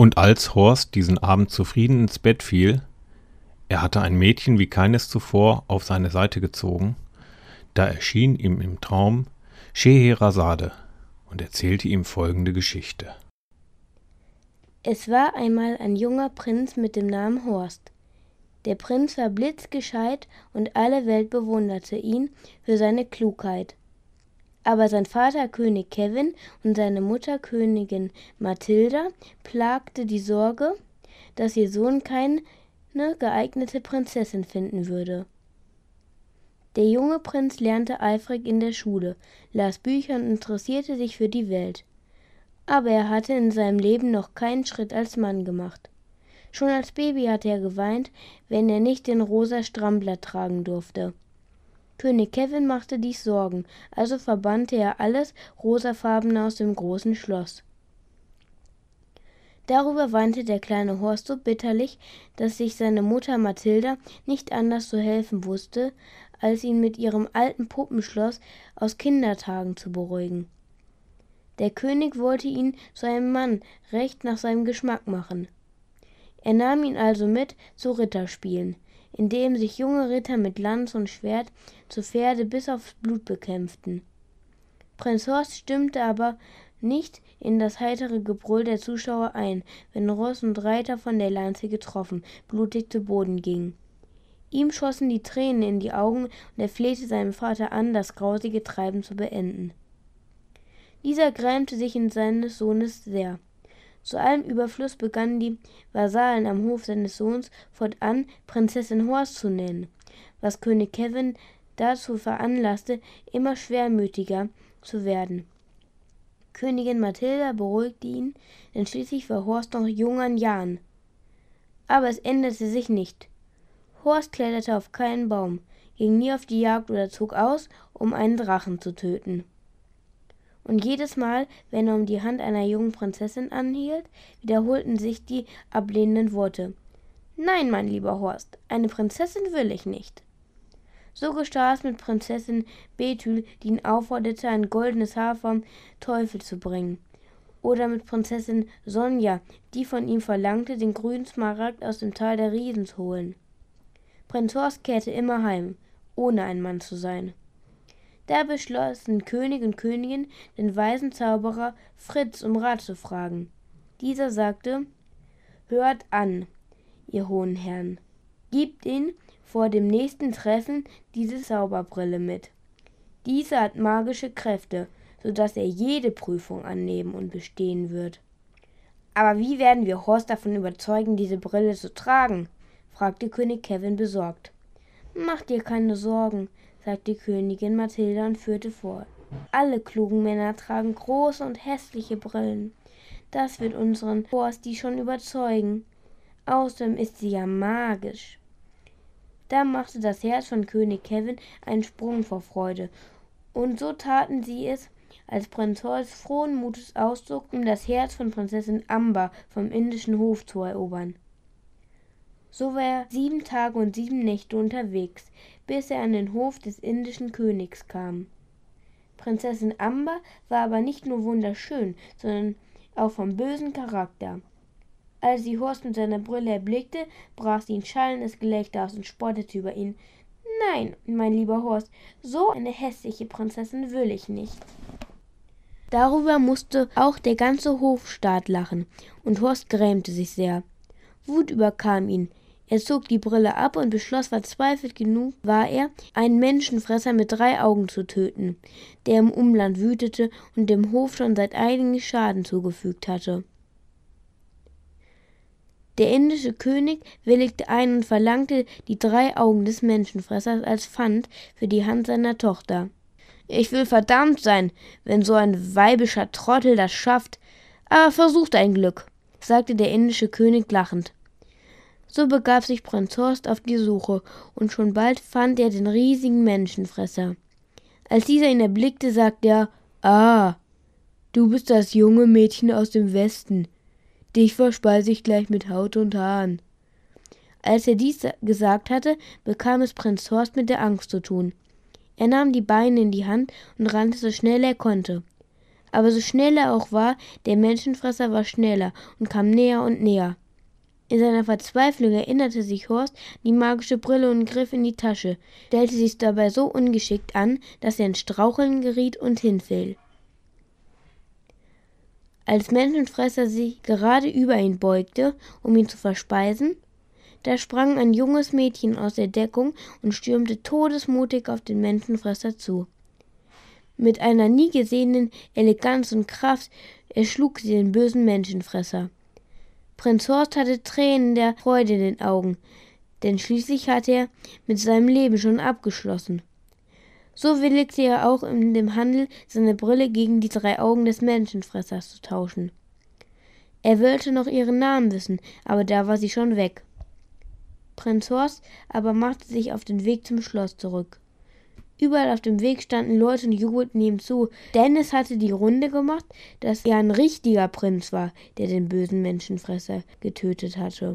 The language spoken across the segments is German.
Und als Horst diesen Abend zufrieden ins Bett fiel, er hatte ein Mädchen wie keines zuvor auf seine Seite gezogen, da erschien ihm im Traum Scheherazade und erzählte ihm folgende Geschichte. Es war einmal ein junger Prinz mit dem Namen Horst. Der Prinz war blitzgescheit und alle Welt bewunderte ihn für seine Klugheit. Aber sein Vater König Kevin und seine Mutter Königin Mathilda plagte die Sorge, dass ihr Sohn keine geeignete Prinzessin finden würde. Der junge Prinz lernte eifrig in der Schule, las Bücher und interessierte sich für die Welt. Aber er hatte in seinem Leben noch keinen Schritt als Mann gemacht. Schon als Baby hatte er geweint, wenn er nicht den rosa Strampler tragen durfte. König Kevin machte dies Sorgen, also verbannte er alles Rosafarbene aus dem großen Schloss. Darüber weinte der kleine Horst so bitterlich, dass sich seine Mutter Mathilda nicht anders zu helfen wusste, als ihn mit ihrem alten Puppenschloss aus Kindertagen zu beruhigen. Der König wollte ihn zu einem Mann recht nach seinem Geschmack machen. Er nahm ihn also mit zu Ritterspielen, in dem sich junge Ritter mit Lanze und Schwert zu Pferde bis aufs Blut bekämpften. Prinz Horst stimmte aber nicht in das heitere Gebrüll der Zuschauer ein, wenn Ross und Reiter von der Lanze getroffen, blutig zu Boden gingen. Ihm schossen die Tränen in die Augen und er flehte seinem Vater an, das grausige Treiben zu beenden. Dieser grämte sich in seines Sohnes sehr. Zu allem Überfluss begannen die Vasallen am Hof seines Sohns fortan Prinzessin Horst zu nennen, was König Kevin dazu veranlasste, immer schwermütiger zu werden. Königin Mathilda beruhigte ihn, denn schließlich war Horst noch jung an Jahren. Aber es änderte sich nicht. Horst kletterte auf keinen Baum, ging nie auf die Jagd oder zog aus, um einen Drachen zu töten. Und jedes Mal, wenn er um die Hand einer jungen Prinzessin anhielt, wiederholten sich die ablehnenden Worte. »Nein, mein lieber Horst, eine Prinzessin will ich nicht.« So geschah es mit Prinzessin Betül, die ihn aufforderte, ein goldenes Haar vom Teufel zu bringen. Oder mit Prinzessin Sonja, die von ihm verlangte, den grünen Smaragd aus dem Tal der Riesen zu holen. Prinz Horst kehrte immer heim, ohne ein Mann zu sein. Da beschlossen König und Königin, den weisen Zauberer Fritz um Rat zu fragen. Dieser sagte: »Hört an, ihr hohen Herren, gebt ihn vor dem nächsten Treffen diese Zauberbrille mit. Diese hat magische Kräfte, so dass er jede Prüfung annehmen und bestehen wird.« »Aber wie werden wir Horst davon überzeugen, diese Brille zu tragen?« fragte König Kevin besorgt. »Mach dir keine Sorgen«, sagte Königin Mathilda und führte fort. »Alle klugen Männer tragen große und hässliche Brillen. Das wird unseren Horst die schon überzeugen. Außerdem ist sie ja magisch.« Da machte das Herz von König Kevin einen Sprung vor Freude, und so taten sie es, als Prinz Horst frohen Mutes auszog, um das Herz von Prinzessin Amber vom indischen Hof zu erobern. So war er 7 Tage und 7 Nächte unterwegs, bis er an den Hof des indischen Königs kam. Prinzessin Amber war aber nicht nur wunderschön, sondern auch von bösem Charakter. Als sie Horst mit seiner Brille erblickte, brach sie in schallendes Gelächter aus und spottete über ihn. »Nein, mein lieber Horst, so eine hässliche Prinzessin will ich nicht.« Darüber musste auch der ganze Hofstaat lachen, und Horst grämte sich sehr. Wut überkam ihn. Er zog die Brille ab und beschloss, verzweifelt genug war er, einen Menschenfresser mit 3 Augen zu töten, der im Umland wütete und dem Hof schon seit einigen Schaden zugefügt hatte. Der indische König willigte ein und verlangte die 3 Augen des Menschenfressers als Pfand für die Hand seiner Tochter. »Ich will verdammt sein, wenn so ein weibischer Trottel das schafft, aber versuch dein Glück«, sagte der indische König lachend. So begab sich Prinz Horst auf die Suche, und schon bald fand er den riesigen Menschenfresser. Als dieser ihn erblickte, sagte er: »Ah, du bist das junge Mädchen aus dem Westen. Dich verspeise ich gleich mit Haut und Haaren.« Als er dies gesagt hatte, bekam es Prinz Horst mit der Angst zu tun. Er nahm die Beine in die Hand und rannte so schnell er konnte. Aber so schnell er auch war, der Menschenfresser war schneller und kam näher und näher. In seiner Verzweiflung erinnerte sich Horst an die magische Brille und griff in die Tasche, stellte sich dabei so ungeschickt an, dass er ins Straucheln geriet und hinfiel. Als Menschenfresser sich gerade über ihn beugte, um ihn zu verspeisen, da sprang ein junges Mädchen aus der Deckung und stürmte todesmutig auf den Menschenfresser zu. Mit einer nie gesehenen Eleganz und Kraft erschlug sie den bösen Menschenfresser. Prinz Horst hatte Tränen der Freude in den Augen, denn schließlich hatte er mit seinem Leben schon abgeschlossen. So willigte er auch in dem Handel, seine Brille gegen die 3 Augen des Menschenfressers zu tauschen. Er wollte noch ihren Namen wissen, aber da war sie schon weg. Prinz Horst aber machte sich auf den Weg zum Schloss zurück. Überall auf dem Weg standen Leute und jubelten ihm zu, denn es hatte die Runde gemacht, dass er ein richtiger Prinz war, der den bösen Menschenfresser getötet hatte.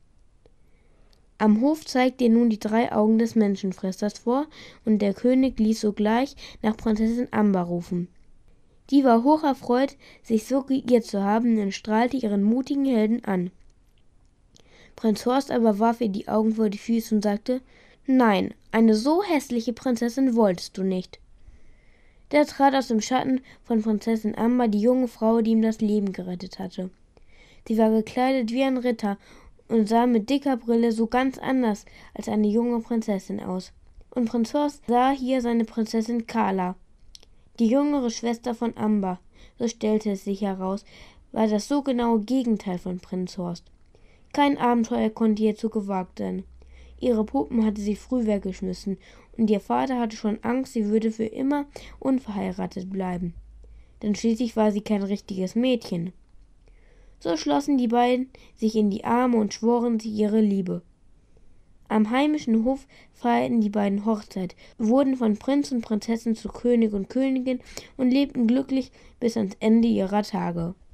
Am Hof zeigte er nun die 3 Augen des Menschenfressers vor, und der König ließ sogleich nach Prinzessin Amber rufen. Die war hocherfreut, sich so geirrt zu haben, und strahlte ihren mutigen Helden an. Prinz Horst aber warf ihr die Augen vor die Füße und sagte: »Nein, eine so hässliche Prinzessin wolltest du nicht.« Da trat aus dem Schatten von Prinzessin Amber die junge Frau, die ihm das Leben gerettet hatte. Sie war gekleidet wie ein Ritter und sah mit dicker Brille so ganz anders als eine junge Prinzessin aus. Und Prinz Horst sah hier seine Prinzessin Carla, die jüngere Schwester von Amber. So stellte es sich heraus, war das so genaue Gegenteil von Prinz Horst. Kein Abenteuer konnte ihr zu gewagt sein. Ihre Puppen hatte sie früh weggeschmissen, und ihr Vater hatte schon Angst, sie würde für immer unverheiratet bleiben. Denn schließlich war sie kein richtiges Mädchen. So schlossen die beiden sich in die Arme und schworen sich ihre Liebe. Am heimischen Hof feierten die beiden Hochzeit, wurden von Prinz und Prinzessin zu König und Königin und lebten glücklich bis ans Ende ihrer Tage.